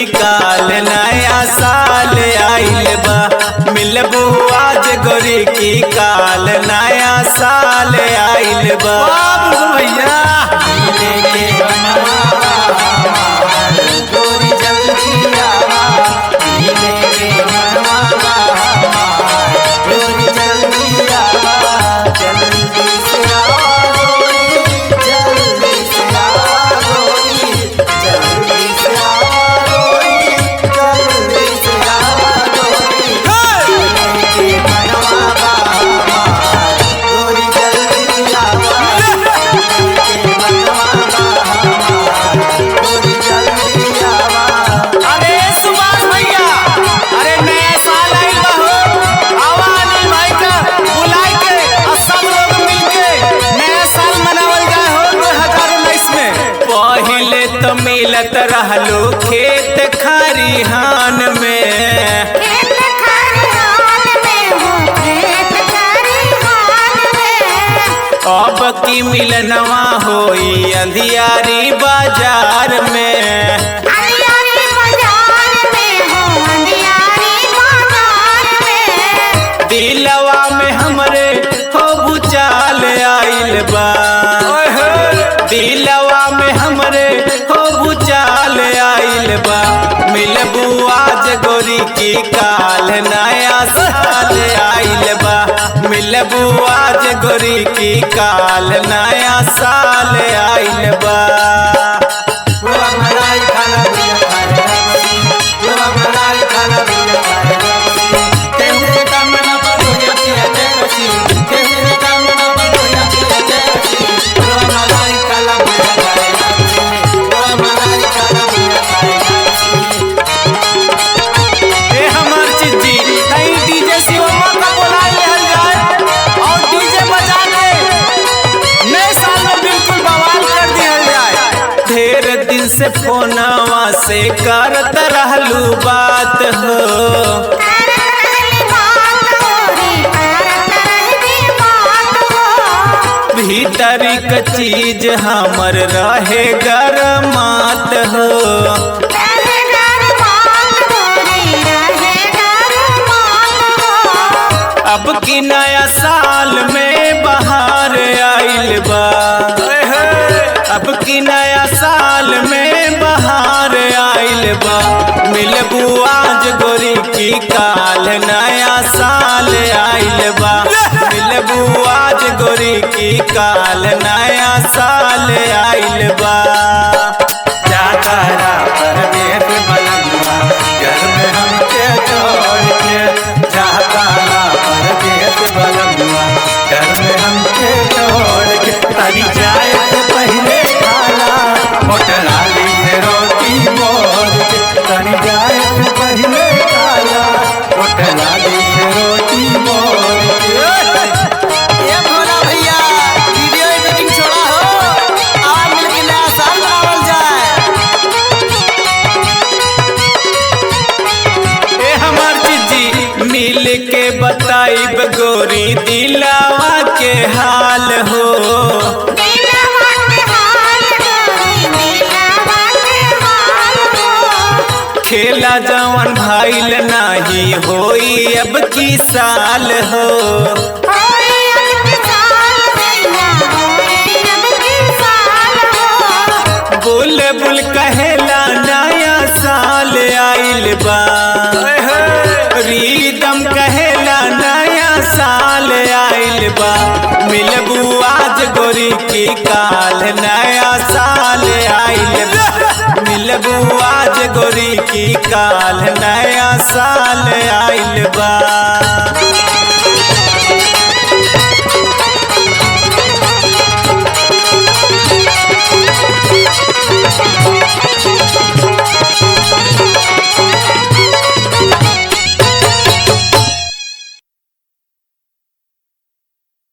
काल नया साल आइल बा। मिलबू आज गोरी की काल नया साल आइल बा। भैया गोरी जल्दी आवा, मिले के मनवा गोरी जल्दी आवा, जल्दी से आवा गोरी, जल्दी से आवा गोरी, जल्दी से आवा गोरी, जल्दी से आवा गोरी, मिले के मनवा गोरी जल्दी आवा, मिले के मनवा गोरी जल्दी आवा। अरे सुभाष भैया, अरे नया साल आइल बा हो, आवा अनिल भाई का बुलाए के और सब लोग मिलके नया साल मनावल जाए हो 2019 में। पहिले तो मिलत रहलो खेत खरिहान में, खेत खरिहान में हो, खेत खरिहान में। अब की मिलनवा होई अंधियारी बाजार में। अंधियारी बाजार में हो, अंधियारी बाजार में। दिलवा में हमरे हो भूचाल आइल बा, दिलवा में हमरे हो भूचाल आइल बा। मिलबू आज गोरी की काल नया साल आइल बा। मिलबू आज गोरी की काल नया साल आइल बा। मलाई खाना भैया खाए बसी, मलाई खाना भैया खाए बसी, कैसे काम ना पड़ो या पिया बसी, कैसे काम ना पड़ो या पिया बसी, मलाई खाना भैया खाए बसी, मलाई खाना भैया खाए बसी। ए हमार चिट्ठी कहीं डीजे शिवम्मा का बुला लेहल जाए और डीजे बजा के नए साल में बिल्कुल बवाल कर दिहल जाए। ढेर दिन से फोनवा से करत रहलू बात हो, करत रहली बात गोरी, करत रहली बात हो। भीतरी क चीज हमर रहे गरमात हो। रहे गरमात गोरी, रहे गरमात हो। अब की नया साल में बहार आइल बा, अब की नया साल में बहार आइल बा। मिलबू आज गोरी की काल नया साल आइल बा। मिलबू आज गोरी की काल नया साल आइल बा। जातारा परदेस बनलुआ, घर में हमके छोड़ के, जातारा परदेस बनलुआ, घर में हमके छोड़ के। तनी जाए से पहले खाला होटलाली में रोटी मोर के, तनी जाए से पहले खाला होटलाली में रोटी मोर के। ये भोला भैया वीडियो एडिटिंग छोड़ा हो, आवा मिलके नया साल मनावल जाए। ए हमार जीजी मिल के बताइब गोरी दिलावा के हाल हो। दिलवा के हाल गोरी, दिलवा के हाल हो। खेला जवन भाईल नाही होई अब की साल हो। होई अब की साल भैया, होई अब की साल हो। बुलबुल कहेला नया साल आइल बा, रीदम कहेला नया साल आइल बा। मिलबू आज गोरी की काल नया साल आइल बा। मिलबू आज गोरी की काल नया